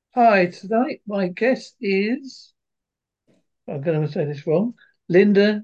Hi, tonight my guest is, I'm going to say this wrong, Linda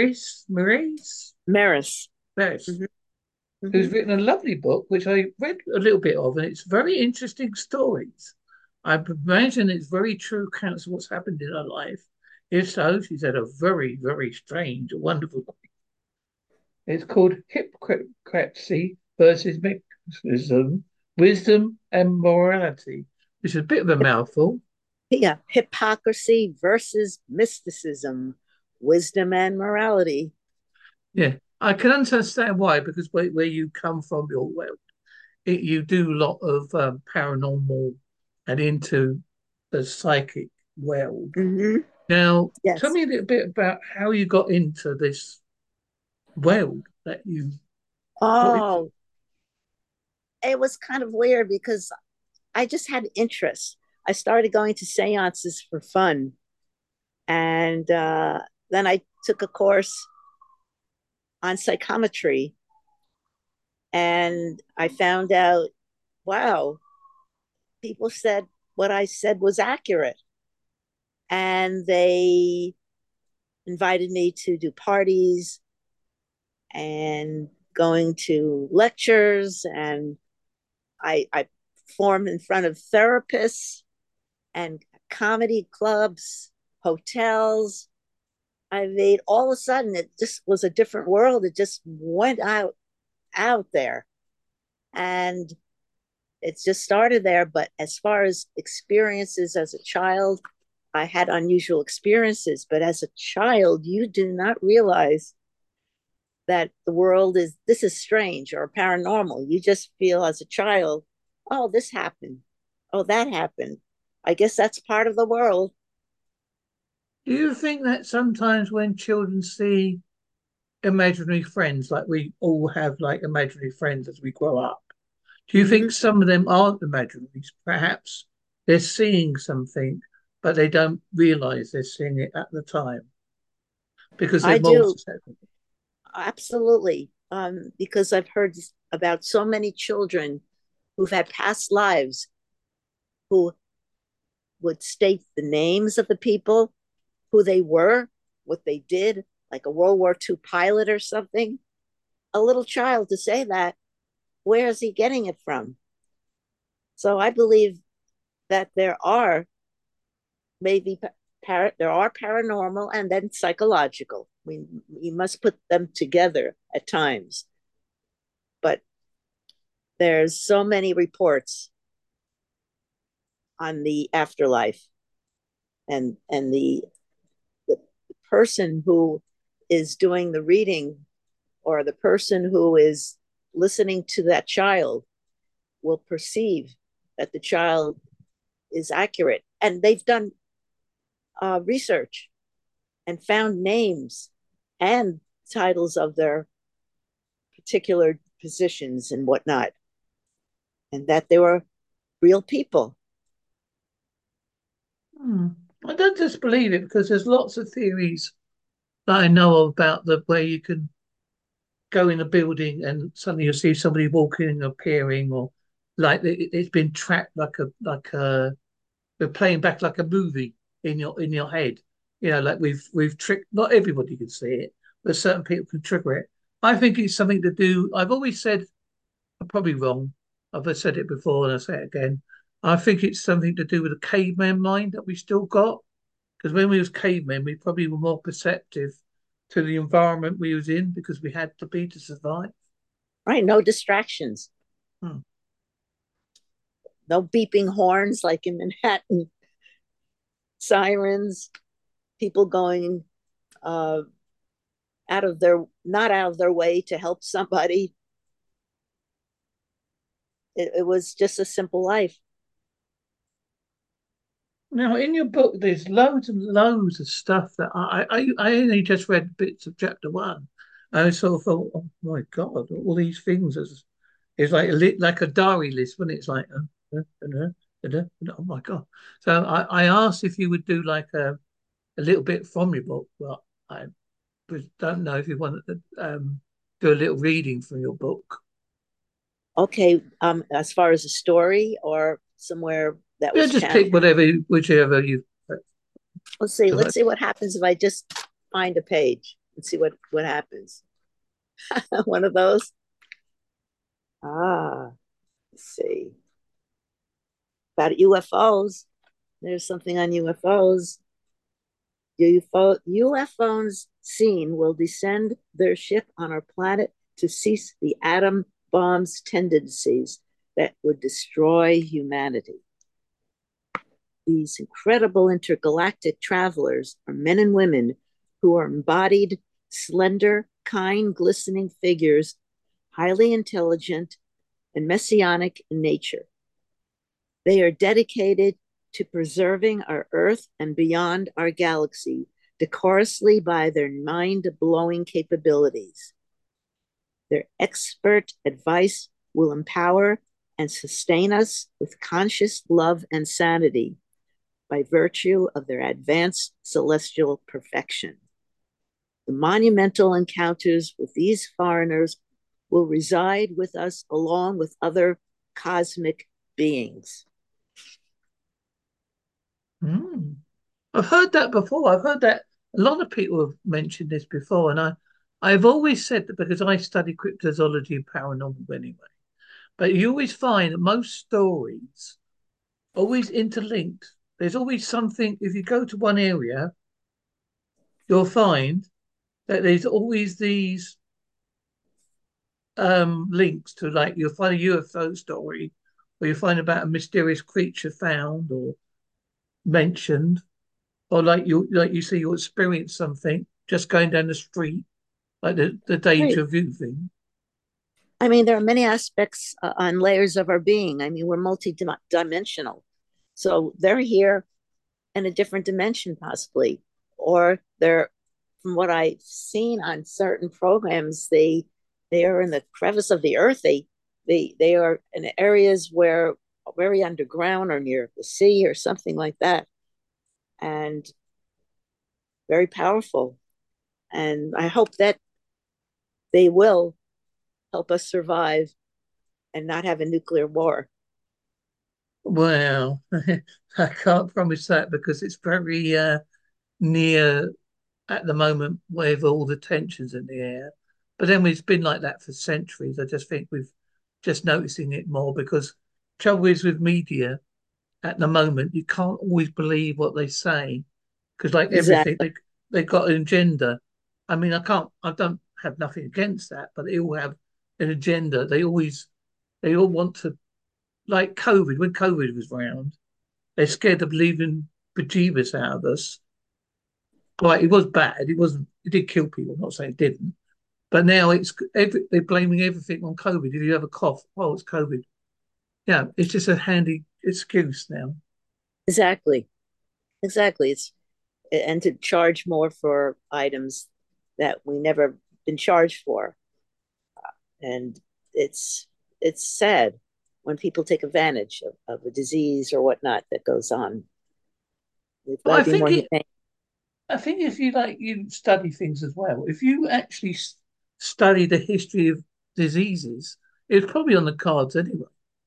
Maris. Maris, hmm who's hmm written a lovely book, which I read a little bit of, and it's very interesting stories. I imagine it's very true accounts of what's happened in her life. If so, she's had a very, very strange, wonderful life. It's called Hypocrisy versus Mysticism, Wisdom and Morality, which is a bit of a mouthful. Yeah, hypocrisy versus mysticism, wisdom and morality. Yeah, I can understand why, because where you come from, your world, you do a lot of paranormal and into the psychic world. hmm Now, tell Yes. me a little bit about how you got into this world that you got into. Oh, it was kind of weird because I just had interest. I started going to seances for fun. And then I took a course on psychometry and I found out, wow, people said what I said was accurate. And they invited me to do parties and going to lectures, and I performed in front of therapists and comedy clubs, hotels. I made all of a sudden it just was a different world. It just went out there, and it just started there. But as far as experiences as a child, I had unusual experiences. But as a child, you do not realize that the world is this is strange or paranormal. You just feel as a child, oh, this happened. Oh, that happened. I guess that's part of the world. Do you think that sometimes when children see imaginary friends, like we all have like imaginary friends as we grow up, do you think Mm-hmm. some of them aren't imaginaries? Perhaps they're seeing something, but they don't realize they're seeing it at the time because they're I more do susceptible. absolutely, because I've heard about so many children who've had past lives who would state the names of the people, who they were, what they did, like a World War II pilot or something. A little child to say that, where is he getting it from? So I believe that there are maybe there are paranormal and then psychological. We must put them together at times, but there's so many reports on the afterlife, and the person who is doing the reading or the person who is listening to that child will perceive that the child is accurate, and they've done research and found names and titles of their particular positions and whatnot, and that they were real people. Hmm. I don't just believe it because there's lots of theories that I know of about the way you can go in a building and suddenly you'll see somebody walking and appearing, or like it's been tracked like a they're playing back like a movie in your head. You know, like we've tricked. Not everybody can see it, but certain people can trigger it. I think it's something to do. I've always said, I'm probably wrong. I've said it before and I say it again. I think it's something to do with the caveman mind that we still got. Because when we was cavemen, we probably were more perceptive to the environment we was in because we had to be to survive. Right, no distractions, Hmm. no beeping horns like in Manhattan, sirens, people going uh, out of their not out of their way to help somebody. It was just a simple life. Now, in your book, there's loads and loads of stuff that I only just read bits of chapter one. I sort of thought, oh my God, all these things is like like a diary list, when it's like, oh my God. So I asked if you would do like a little bit from your book, but I don't know if you want to do a little reading from your book. Okay, as far as a story or somewhere that Yeah, was just channeled. pick whatever, whichever you. Let's see. Because Let's see what happens if I just find a page. Let's see what happens. One of those. Ah, let's see about UFOs. There's something on UFOs. UFOs seen will descend their ship on our planet to cease the atom bomb's tendencies that would destroy humanity. These incredible intergalactic travelers are men and women who are embodied, slender, kind, glistening figures, highly intelligent and messianic in nature. They are dedicated to preserving our Earth and beyond our galaxy decorously by their mind blowing capabilities. Their expert advice will empower and sustain us with conscious love and sanity by virtue of their advanced celestial perfection. The monumental encounters with these foreigners will reside with us along with other cosmic beings. mm, I've heard that before. I've heard that a lot of people have mentioned this before, and I've always said that because I study cryptozoology and paranormal anyway. But you always find that most stories always interlinked. There's always something. If you go to one area, you'll find that there's always these links to, like, you'll find a UFO story, or you find about a mysterious creature found or mentioned, or like you see you experience something just going down the street, like the Right. deja vu thing. I mean, there are many aspects on layers of our being. I mean, we're multi-dimensional. So they're here in a different dimension, possibly, or they're, from what I've seen on certain programs, they are in the crevice of the earth. They are in areas where very underground or near the sea or something like that, and very powerful. And I hope that they will help us survive and not have a nuclear war. Well, I can't promise that because it's very near at the moment with all the tensions in the air. But then it's been like that for centuries. I just think we've just noticing it more because trouble is with media at the moment, you can't always believe what they say because, like everything, Exactly. they've got an agenda. I mean, I don't have nothing against that, but they all have an agenda. They all want to, like COVID. When COVID was round, they're scared of leaving bejeebus out of us. Right, it was bad. It wasn't. It did kill people. I'm not saying it didn't, but now they're blaming everything on COVID. If you have a cough, oh, it's COVID. Yeah, it's just a handy excuse now. Exactly. Exactly. It's and to charge more for items that we never been charged for. And it's it's sad when people take advantage of a disease or whatnot that goes on. We've But got to be more humane. I think if you like you study things as well, if you actually study the history of diseases, it's probably on the cards anyway.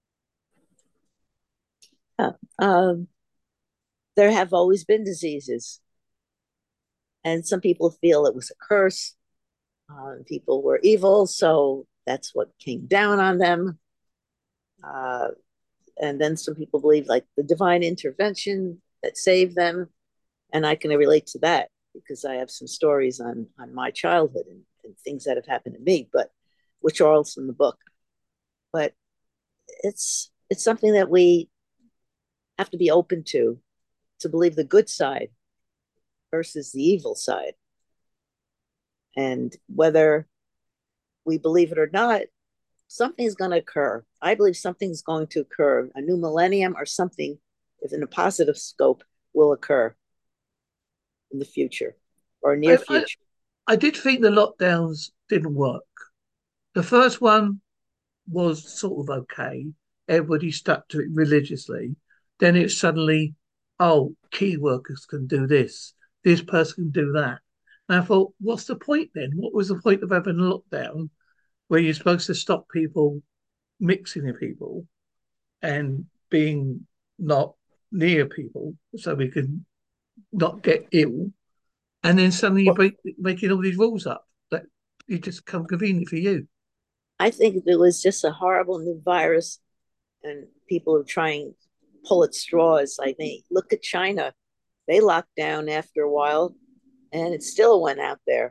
Yeah. There have always been diseases, and some people feel it was a curse. People were evil, so that's what came down on them. Uh, and then some people believe like the divine intervention that saved them, and I can relate to that because I have some stories on my childhood and things that have happened to me, but which are also in the book. But it's something that we have to be open to believe the good side versus the evil side, and whether we believe it or not, something's going to occur. I believe something's going to occur. A new millennium or something, if in a positive scope, will occur in the future or near I, I, future. I did think the lockdowns didn't work. The first one was sort of okay. Everybody stuck to it religiously. Then it's suddenly, oh, key workers can do this. This person can do that. And I thought, what's the point then? What was the point of having a lockdown where you're supposed to stop people mixing with people and being not? near people so we can not get ill, and then suddenly you're Well, making all these rules up that you just come convenient for you. I think it was just a horrible new virus, and people are trying to pull at straws. I mean, look at China. They locked down after a while, and it still went out there.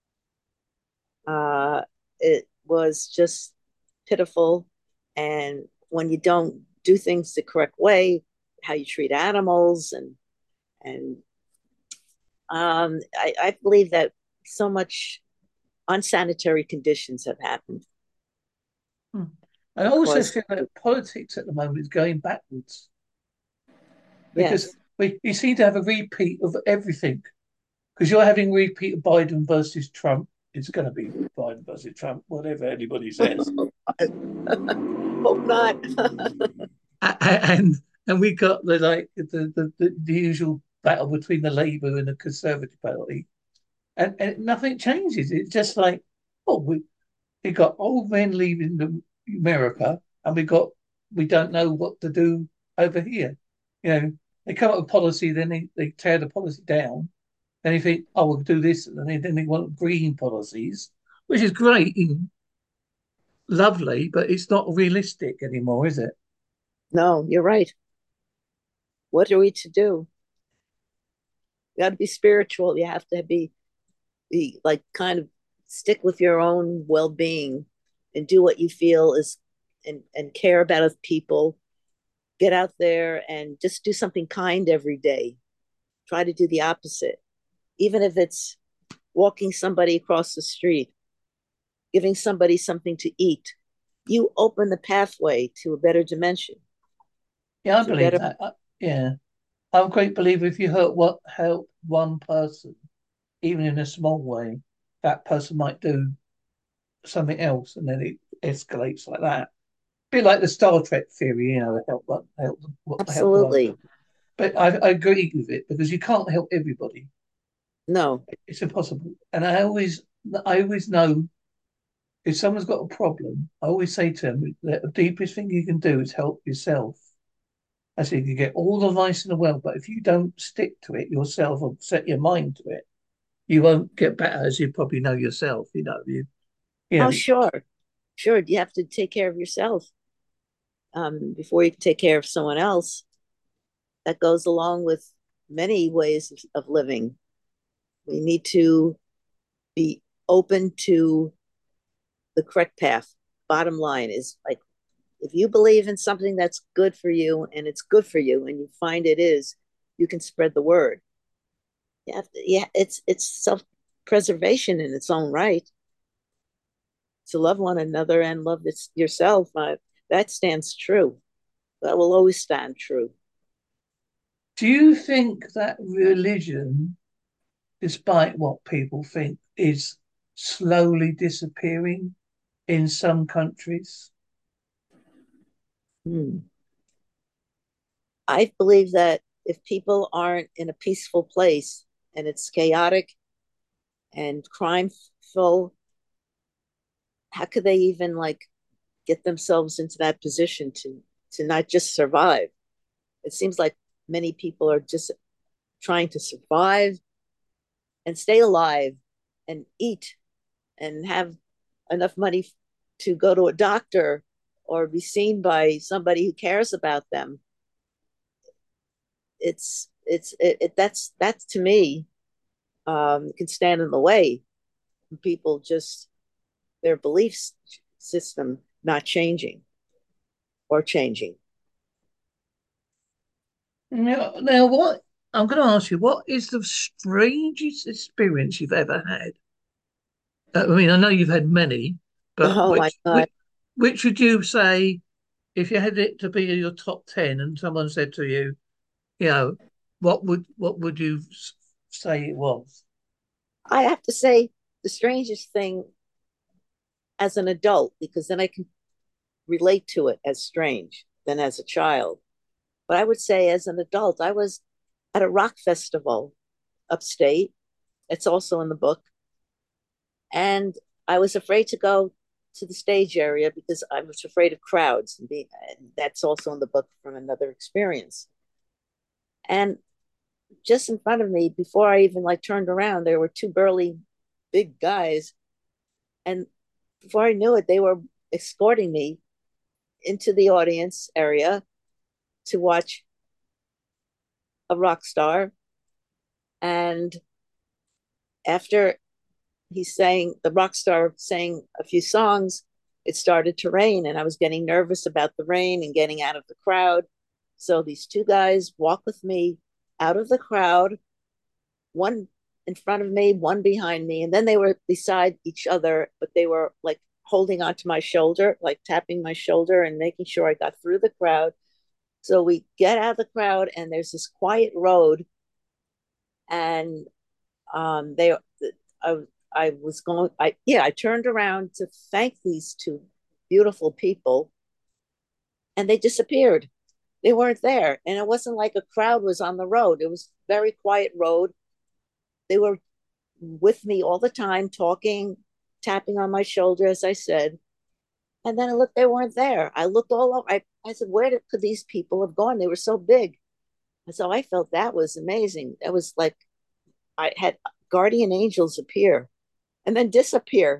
Uh, it was just pitiful. And when you don't do things the correct way, how you treat animals, and I believe that so much unsanitary conditions have happened Hmm. I also because, feel that politics at the moment is going backwards because yes, we seem to have a repeat of everything. Because you're having a repeat of Biden versus Trump. It's going to be Biden versus Trump, whatever anybody says. hope not. And we got the the usual battle between the Labour and the Conservative Party, and nothing changes. It's just like, oh, we got old men leaving America, and we don't know what to do over here. You know, they come up with policy, then they tear the policy down. Then you think, oh, we'll do this, and then they want green policies, which is great and lovely, but it's not realistic anymore, is it? No, you're right. What are we to do? You got to be spiritual. You have to be like kind of stick with your own well-being and do what you feel is and care about other people. Get out there and just do something kind every day. Try to do the opposite, even if it's walking somebody across the street, giving somebody something to eat. You open the pathway to a better dimension, Yeah, I to believe better. that. Yeah, I'm a great believer if you help one person, even in a small way, that person might do something else, and then it escalates like that. A bit like the Star Trek theory, help the one Absolutely. person. But I agree with it because you can't help everybody. No. It's impossible. And I always know if someone's got a problem, I always say to them that the deepest thing you can do is help yourself. I say you can get all the advice in the world, but if you don't stick to it yourself or set your mind to it, you won't get better, as you probably know yourself. You Oh, know, sure. Sure. You have to take care of yourself before you can take care of someone else. That goes along with many ways of living. We need to be open to the correct path. Bottom line is like if you believe in something that's good for you and it's good for you and you find it is, you can spread the word. You have to, yeah, it's self preservation in its own right to love one another and love yourself. That stands true. That will always stand true. do you think that religion, despite what people think, is slowly disappearing in some countries? Hmm. I believe that if people aren't in a peaceful place and it's chaotic and crimeful, how could they even like get themselves into that position to not just survive? It seems like many people are just trying to survive and stay alive and eat and have enough money to go to a doctor or be seen by somebody who cares about them. That's to me can stand in the way. People just their belief system not changing or changing. Now, what I'm going to ask you, what is the strangest experience you've ever had? I mean, I know you've had many, but Oh my God. which would you say if you had it to be in your top 10 and someone said to you, you know, what would you say it was? I have to say the strangest thing as an adult, because then I can relate to it as strange than as a child. But I would say as an adult, I was at a rock festival upstate. It's also in the book. And I was afraid to go to the stage area because I was afraid of crowds. And that's also in the book from another experience. And just in front of me, before I even like turned around, there were two burly big guys. And before I knew it, they were escorting me into the audience area to watch a rock star. And after the rock star sang a few songs, it started to rain. And I was getting nervous about the rain and getting out of the crowd. So these two guys walked with me out of the crowd, one in front of me, one behind me. And then they were beside each other, but they were like holding onto my shoulder, like tapping my shoulder and making sure I got through the crowd. So we get out of the crowd, and there's this quiet road, and they, I, I was going, I turned around to thank these two beautiful people, and they disappeared. They weren't there, and it wasn't like a crowd was on the road. It was a very quiet road. They were with me all the time, talking, tapping on my shoulder, as I said. And then I looked, they weren't there. I looked all over. I said, could these people have gone? They were so big. And so I felt that was amazing. That was like I had guardian angels appear and then disappear.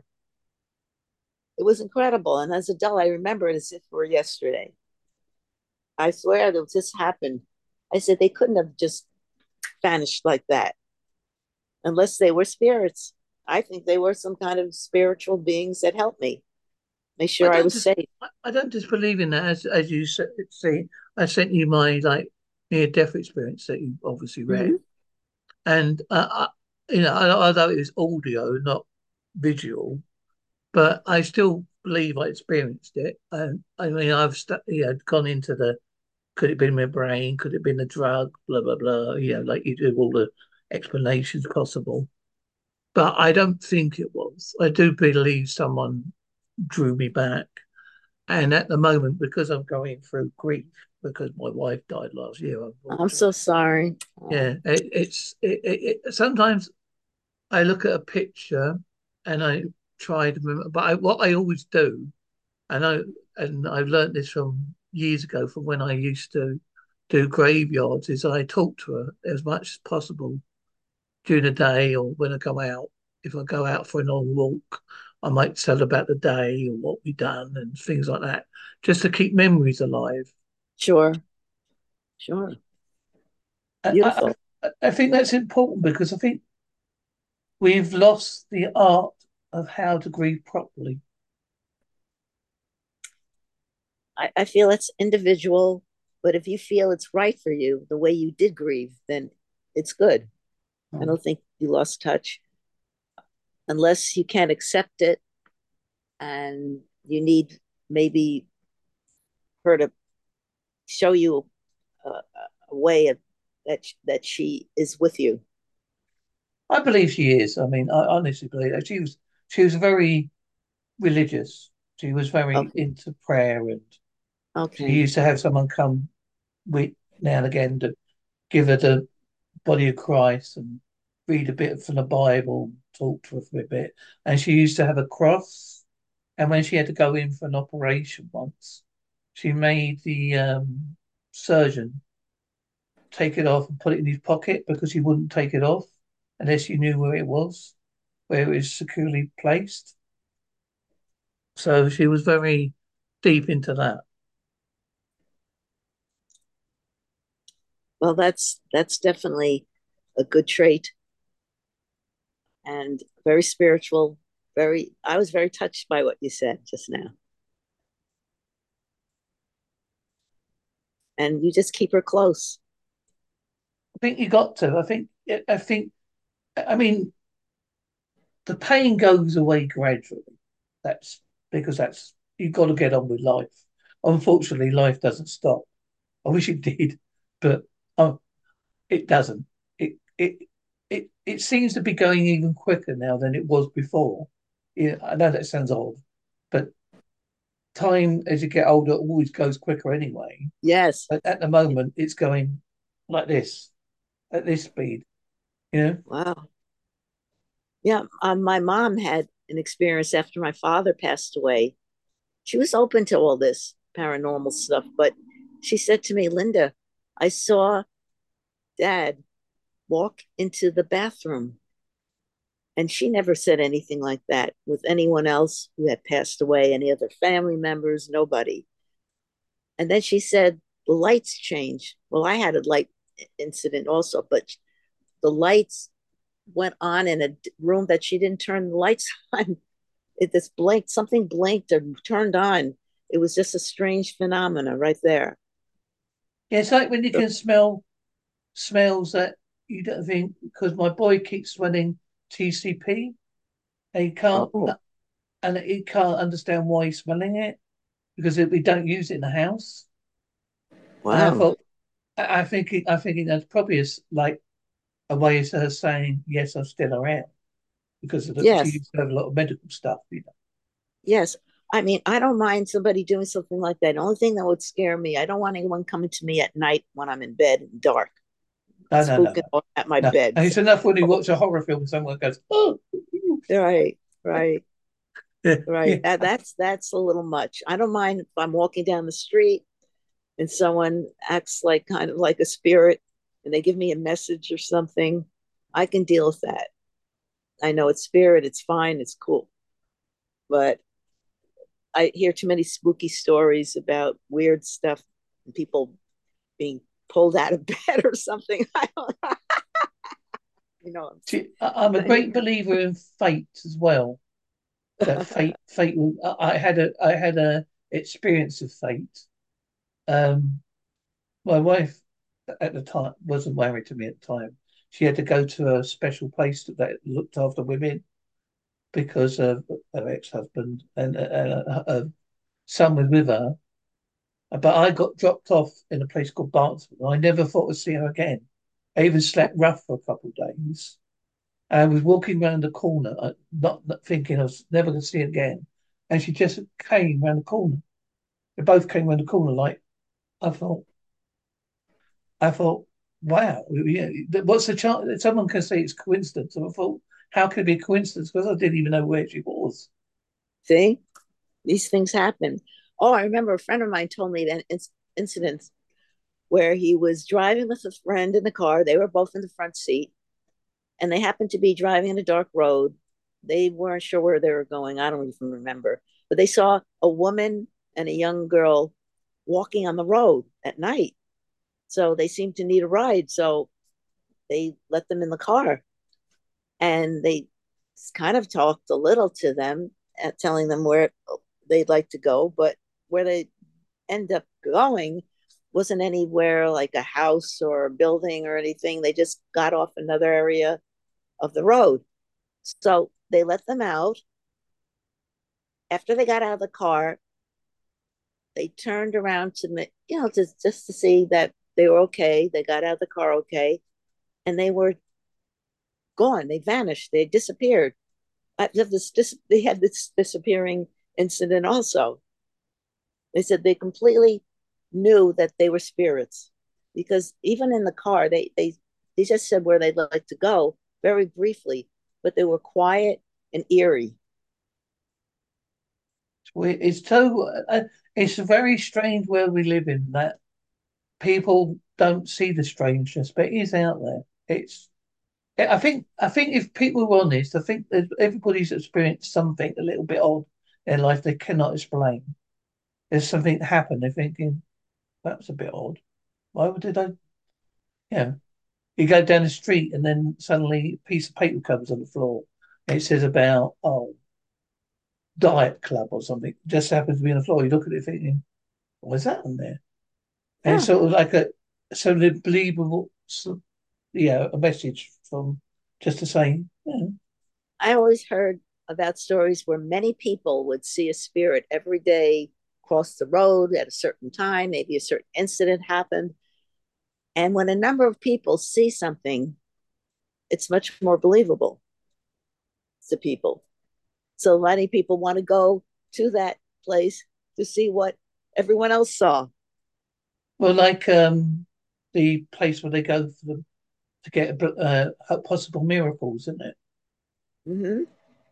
It was incredible. And as a adult, I remember it as if it were yesterday. I swear that this happened. I said they couldn't have just vanished like that unless they were spirits. I think they were some kind of spiritual beings that helped me make I sure I don't was just safe. I don't disbelieve in that. As you see, I sent you my like near death experience that you obviously read, Mm-hmm. and although it was audio, not visual, but I still believe I experienced it. And I mean, gone into the could it be my brain? Could it been a drug? Blah blah blah. Like you do all the explanations possible. But I don't think it was. I do believe someone drew me back. And at the moment, because I'm going through grief, because my wife died last year, I'm so unfortunately. sorry. Oh, Yeah, sometimes I look at a picture and I try to remember, but what I always do, and I've learned this from years ago, from when I used to do graveyards, is I talk to her as much as possible during the day or when I go out. If I go out for a long walk, I might tell about the day or what we done and things like that, just to keep memories alive. sure, sure. I, Beautiful. I think that's important because I think we've lost the art of how to grieve properly. I feel it's individual, but if you feel it's right for you, the way you did grieve, then it's good. I don't think you lost touch unless you can't accept it and you need maybe her to show you a way of, that she is with you. I believe she is. I mean, I honestly believe that she was very religious. She was very Okay. into prayer, and she Okay. used to have someone come with now and again to give her the body of Christ and read a bit from the Bible, talk to her for a bit. And she used to have a cross. And when she had to go in for an operation once, she made the surgeon take it off and put it in his pocket because he wouldn't take it off unless you knew where it was, where it was securely placed. So she was very deep into that. Well, that's definitely a good trait and very spiritual. Very, I was very touched by what you said just now. And you just keep her close. I think you got to. I think. I mean, the pain goes away gradually. That's because that's you've got to get on with life. Unfortunately, life doesn't stop. I wish it did, but uh, it doesn't. It seems to be going even quicker now than it was before. Yeah, I know that sounds odd, but time as you get older always goes quicker anyway. Yes. But at the moment, it's going like this at this speed. You know, Wow. Yeah. My mom had an experience after my father passed away. She was open to all this paranormal stuff, but she said to me, Linda, I saw dad walk into the bathroom. And she never said anything like that with anyone else who had passed away, any other family members, nobody. And then she said, the lights changed. Well, I had a light incident also, but the lights went on in a room that she didn't turn the lights on. It just blinked, something blinked or turned on. It was just a strange phenomena right there. Yeah, it's like when you So, can smell smells that you don't think, because my boy keeps smelling TCP and oh, he can't understand why he's smelling it because we don't use it in the house. And I wow. thought, I think that's probably like a way of her saying, yes, I'm still around because she Yes, used to have a lot of medical stuff, you know. yes. I mean, I don't mind somebody doing something like that. The only thing that would scare me, I don't want anyone coming to me at night when I'm in bed and dark, No, no, no, spooking no. at my No. bed. And it's enough when you watch a horror film and someone goes, oh, Right, right, yeah, right. yeah. That's a little much. I don't mind if I'm walking down the street and someone acts like kind of like a spirit and they give me a message or something. I can deal with that. I know it's spirit, it's fine, it's cool. But I hear too many spooky stories about weird stuff and people being pulled out of bed or something. I don't you know See, I'm a great believer in fate as well. That fate will. I had a experience of fate. Um, my wife at the time wasn't married to me at the time. She had to go to a special place that looked after women because of her ex-husband and her son was with her. But I got dropped off in a place called Barnsley. I never thought I'd see her again. I even slept rough for a couple of days. I was walking round the corner, not thinking I was never going to see her again. And she just came round the corner. They both came round the corner like, I thought, I thought, wow, yeah, what's the chance? Someone can say it's coincidence. And I thought, how could it be coincidence? Because I didn't even know where she was. See, these things happen. Oh, I remember a friend of mine told me that incident where he was driving with a friend in the car. They were both in the front seat and they happened to be driving in a dark road. They weren't sure where they were going. I don't even remember. But they saw a woman and a young girl walking on the road at night. So they seemed to need a ride. So they let them in the car and they kind of talked a little to them, telling them where they'd like to go. But where they end up going wasn't anywhere like a house or a building or anything. They just got off another area of the road. So they let them out. After they got out of the car, they turned around to, just to see that they were okay. They got out of the car okay, and they were gone. They vanished. They disappeared. They had this disappearing incident also. They said they completely knew that they were spirits because even in the car, they just said where they'd like to go very briefly, but they were quiet and eerie. It's so, it's a very strange world we live in that people don't see the strangeness, but it is out there. I think if people were honest, I think that everybody's experienced something a little bit odd in life they cannot explain. There's something that happened. They're thinking, that's a bit odd. Why did I? Yeah. You go down the street and then suddenly a piece of paper comes on the floor. And it says about, oh, Diet Club or something. It just happens to be on the floor. You look at it thinking, what's that on there? And it's Yeah, sort of like so the believable, a message from just to say, yeah. I always heard about stories where many people would see a spirit every day cross the road at a certain time, maybe a certain incident happened. And when a number of people see something, it's much more believable to people. So many people want to go to that place to see what everyone else saw. Well, like the place where they go to get possible miracles, isn't it? Mm-hmm.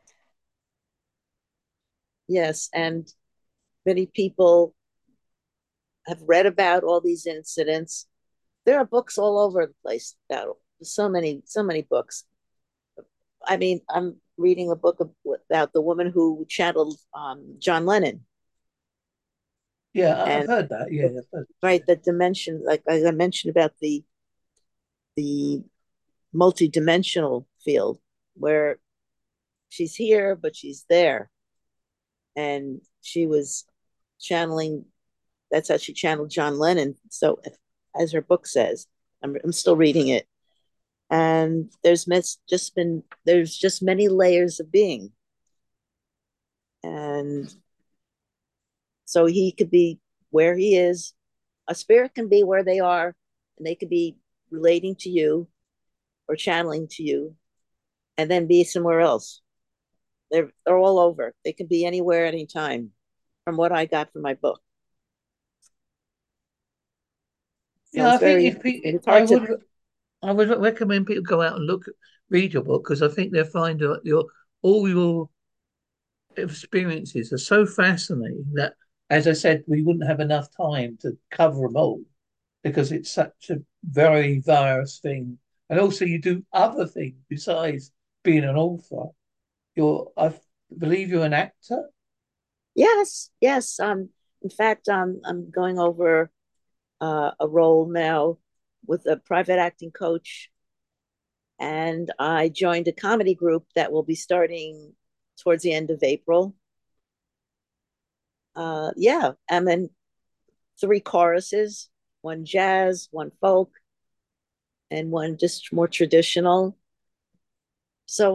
Yes, and many people have read about all these incidents, There are books all over the place about so many books. I mean, I'm reading a book about the woman who channeled John Lennon, Yeah, I've and heard that. Yeah, I've heard right, the dimension, like I mentioned about the multi-dimensional field where she's here but she's there, and she was channeling. That's how she channeled John Lennon. So, as her book says, I'm still reading it, and there's just many layers of being, and so he could be where he is. A spirit can be where they are, and they could be relating to you or channeling to you, and then be somewhere else. They're all over. They can be anywhere, anytime. From what I got from my book, so Yeah, I it's think very if pe- it's hard to. I would recommend people go out and read your book because I think they'll find that all your experiences are so fascinating that, as I said, we wouldn't have enough time to cover them all because it's such a very various thing. And also, you do other things besides being an author. I believe you're an actor. Yes, yes. In fact, I'm going over a role now with a private acting coach, and I joined a comedy group that will be starting towards the end of April. Yeah, I'm in three choruses, one jazz, one folk, and one just more traditional. So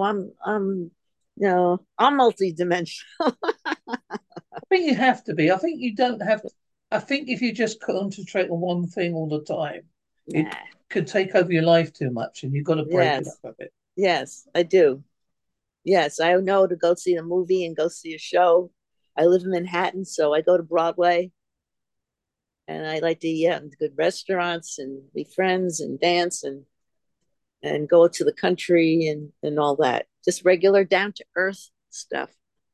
I'm multi-dimensional. I think you have to be. I think you don't have to. I think if you just concentrate on one thing all the time, it Nah. could take over your life too much, and you've got to break it up Yes, a bit. yes, I do. Yes, I know to go see a movie and go see a show. I live in Manhattan, so I go to Broadway, and I like to eat in good restaurants and be friends and dance and go to the country and all that. Just regular down to earth stuff.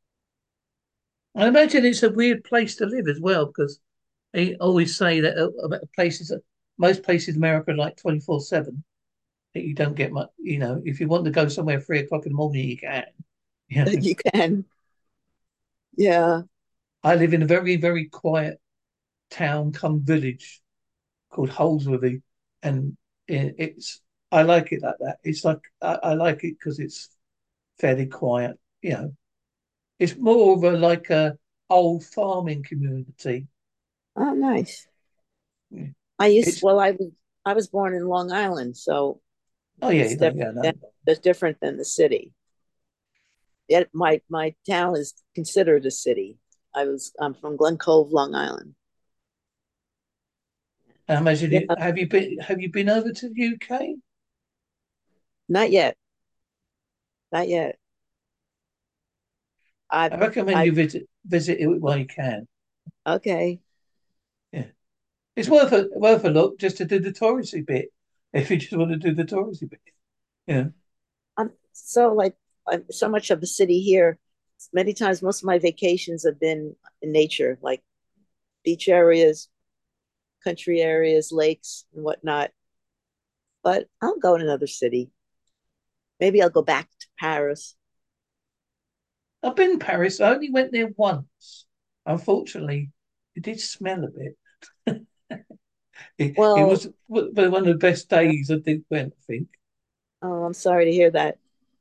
I imagine it's a weird place to live as well because they always say that about most places in America are like 24/7. That you don't get much. If you want to go somewhere 3 o'clock in the morning, you can. You can. Yeah. I live in a very very quiet town, come village called Holsworthy, and it's I like it like that. It's like I like it because it's fairly quiet. It's more of a like a old farming community. Oh, nice. Yeah. It's I was born in Long Island, so oh yeah, it's different. yeah, no. That's different than the city. Yet my town is considered a city. I'm from Glen Cove, Long Island. I imagine Yeah, have you been over to the UK? not yet, not yet. I I recommend I you visit it while you can. okay. Yeah. It's worth a look just to do the touristy bit if you just want to do the touristy bit. Yeah. I'm so like I'm so much of the city here. Many times, most of my vacations have been in nature, like beach areas, country areas, lakes, and whatnot. But I'll go in another city. Maybe I'll go back to Paris. I've been in Paris. I only went there once. Unfortunately, it did smell a bit. It Well, was one of the best days I did went, I think. oh, I'm sorry to hear that.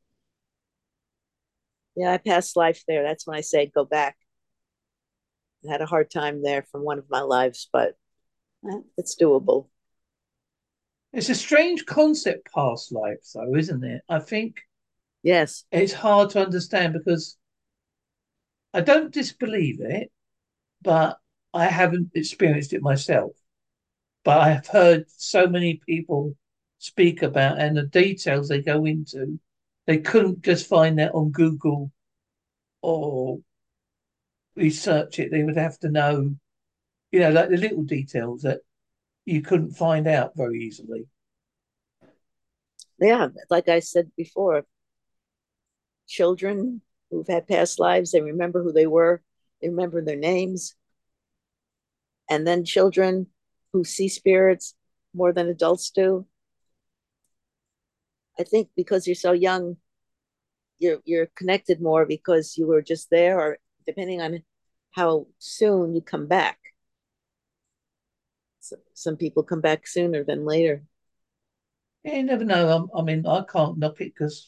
Yeah, I passed life there. That's when I say go back. I had a hard time there from one of my lives, but it's doable. It's a strange concept, past life, though, isn't it? I think Yes. it's hard to understand because I don't disbelieve it, but I haven't experienced it myself. But I have heard so many people speak about and the details they go into. They couldn't just find that on Google or research it. They would have to know, like the little details that you couldn't find out very easily. Yeah, like I said before, children who've had past lives, they remember who they were, they remember their names. And then children who see spirits, more than adults do. I think because you're so young, you're connected more because you were just there, or depending on how soon you come back. So, some people come back sooner than later. Yeah, you never know. I mean, I can't knock it because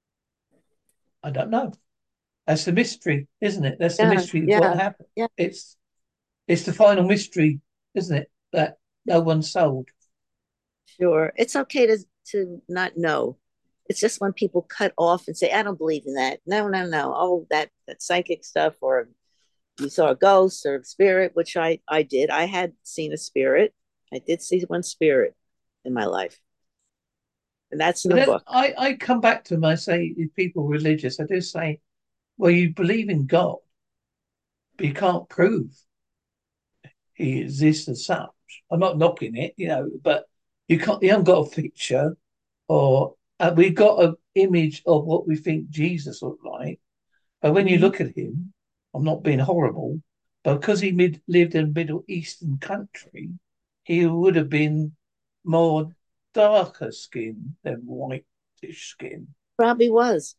I don't know. That's the mystery, isn't it? That's the Yeah, mystery of what yeah, happened. yeah. It's it's the final mystery, isn't it? That no one's solved. Sure. It's okay to not know. It's just when people cut off and say, I don't believe in that. No, no, no. Oh, that psychic stuff, or you saw a ghost or a spirit, which I did. I had seen a spirit. I did see one spirit in my life. And that's in But the then book. I come back to them. I say, if people are religious, I do say, well, you believe in God, but you can't prove he exists as such. I'm not knocking it, but you can't. You haven't got a picture, or we got an image of what we think Jesus looked like. But when you Mm-hmm. look at him, I'm not being horrible, but because he lived in a Middle Eastern country, he would have been more darker skin than whitish skin. Probably was.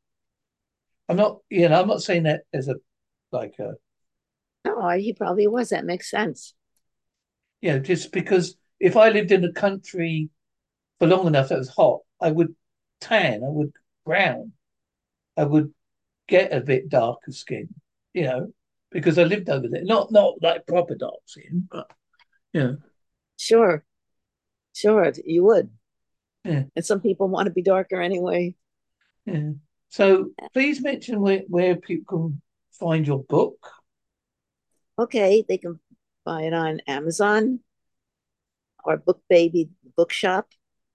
I'm not saying that as a like a, No, he probably was. That makes sense. just because if I lived in a country for long enough that was hot, I would tan, I would brown, I would get a bit darker skin, you know, because I lived over there. Not like proper dark skin, but yeah. Sure, sure, you would. Yeah, And some people want to be darker anyway. yeah. So please mention where people can find your book. Okay, they can buy it on Amazon or Book Baby Bookshop,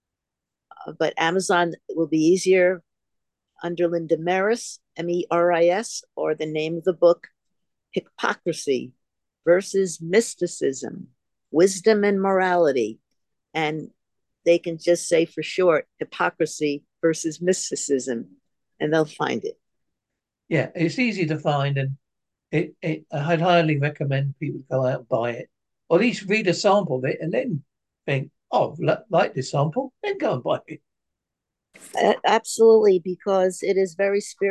but Amazon will be easier under Linda Meris, Meris, or the name of the book, Hypocrisy versus Mysticism, Wisdom and Morality. And they can just say for short, Hypocrisy versus Mysticism, and they'll find it. Yeah, it's easy to find, and I'd highly recommend people go out and buy it, or at least read a sample of it, and then think, oh, like this sample, then go and buy it. Absolutely, because it is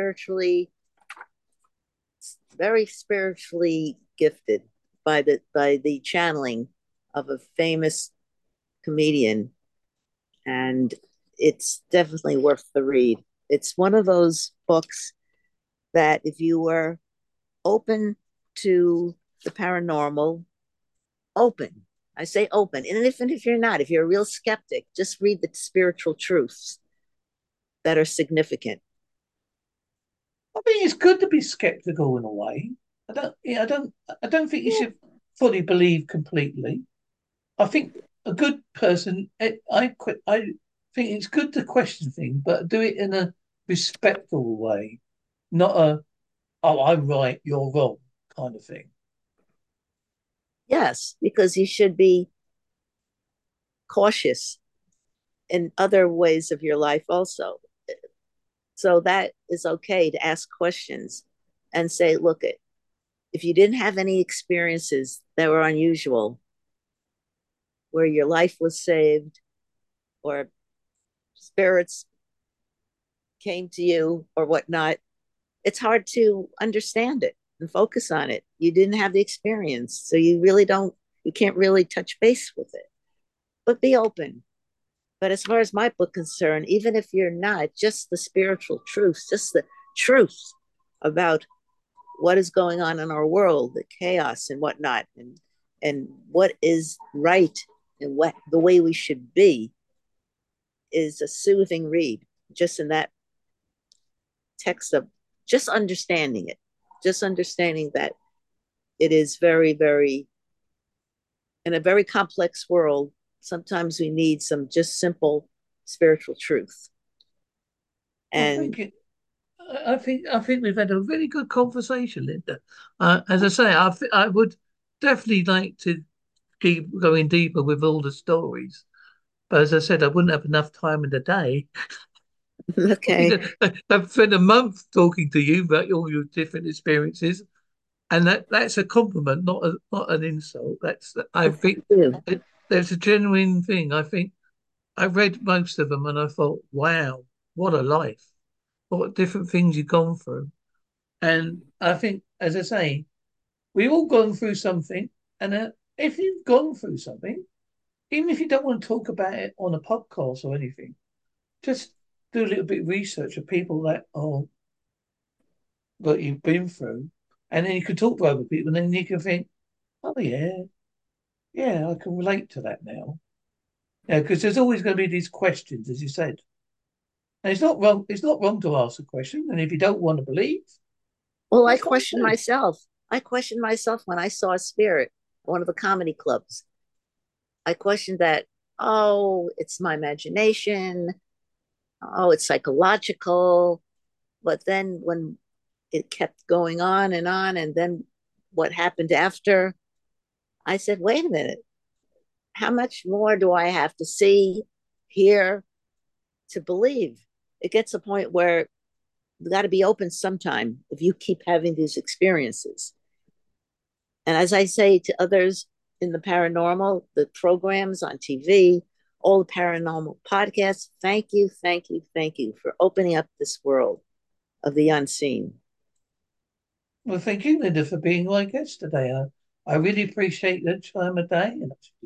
very spiritually gifted by the channeling of a famous comedian, and it's definitely worth the read. It's one of those books that if you were open to the paranormal, open. I say open. And if you're not, if you're a real skeptic, just read the spiritual truths that are significant. I mean, it's good to be skeptical in a way. I don't think you Yeah. should fully believe completely. I think a good person, I think it's good to question things, but do it in a respectful way, not a "oh, I'm right, you're wrong" kind of thing. Yes, because you should be cautious in other ways of your life also. So that is okay to ask questions and say, look, if you didn't have any experiences that were unusual, where your life was saved or spirits came to you or whatnot, it's hard to understand it and focus on it. You didn't have the experience. So you can't really touch base with it, but be open. But as far as my book concerned, even if you're not, just the spiritual truths, just the truths about what is going on in our world, the chaos and whatnot, and what is right and what the way we should be is a soothing read. Just in that text of just understanding it, just understanding that it is very, very in a very complex world. Sometimes we need some just simple spiritual truth. Well, And thank you. I think we've had a really good conversation, Linda. As I say, I would definitely like to keep going deeper with all the stories, but as I said, I wouldn't have enough time in the day. I okay, mean, I've spent a month talking to you about all your different experiences, and that's a compliment, not an insult. That's I well, think thank you. there's a genuine thing. I think I read most of them and I thought, wow, what a life. What different things you've gone through. And I think, as I say, we've all gone through something. And if you've gone through something, even if you don't want to talk about it on a podcast or anything, just do a little bit of research of people that are that you've been through, and then you can talk to other people, and then you can think, oh yeah, yeah, I can relate to that now. Yeah, because there's always going to be these questions, as you said, and it's not wrong. It's not wrong to ask a question, and if you don't want to believe, Well, I that's fine questioned too. myself. I questioned myself when I saw a spirit at one of the comedy clubs. I questioned that, oh, it's my imagination. Oh, it's psychological. But then when it kept going on, and then what happened after, I said, wait a minute, how much more do I have to see, hear to believe? It gets a point where you got to be open sometime if you keep having these experiences. And as I say to others in the paranormal, the programs on TV, all the paranormal podcasts, thank you, thank you, thank you for opening up this world of the unseen. Well, thank you, Linda, for being my guest today. I really appreciate the time of day, and